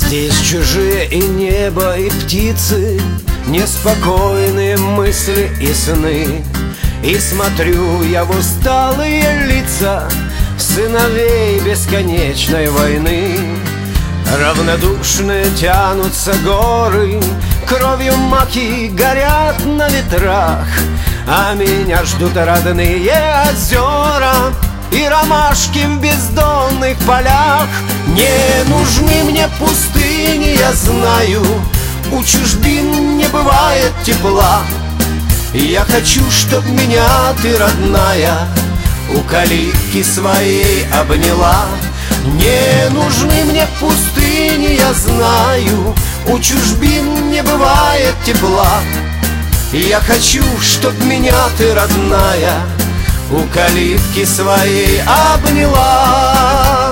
Здесь чужие и небо, и птицы, неспокойные мысли и сны. И смотрю я в усталые лица сыновей бесконечной войны. Равнодушные тянутся горы, кровью маки горят на ветрах, а меня ждут родные озера и ромашки в бездонных полях. Не нужны мне пустыни, я знаю, у чужбин не бывает тепла. Я хочу, чтоб меня ты, родная, у калитки своей обняла. Не нужны мне пустыни, я знаю, у чужбин не бывает тепла. Я хочу, чтоб меня ты, родная, у калитки своей обняла.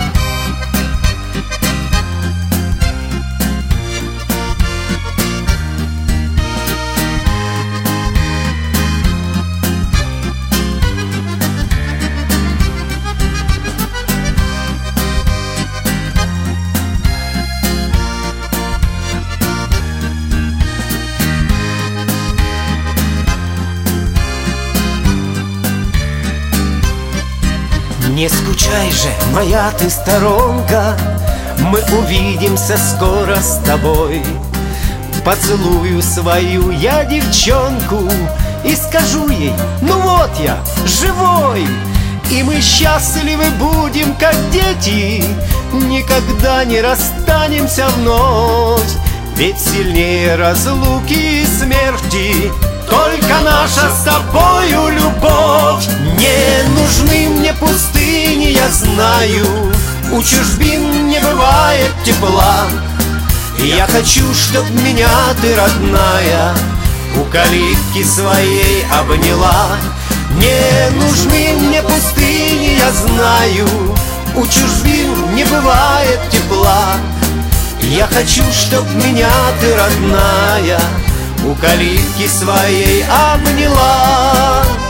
Не скучай же, моя ты сторонка, мы увидимся скоро с тобой. Поцелую свою я девчонку и скажу ей: ну вот я, живой. И мы счастливы будем, как дети, никогда не расстанемся вновь. Ведь сильнее разлуки и смерти только наша с тобою любовь. Не нужны мне пустыни, я знаю, у чужбин не бывает тепла. Я хочу, чтоб меня ты, родная, у калитки своей обняла. Не нужны мне пустыни, я знаю, у чужбин не бывает тепла. Я хочу, чтоб меня ты, родная, у калитки своей обняла.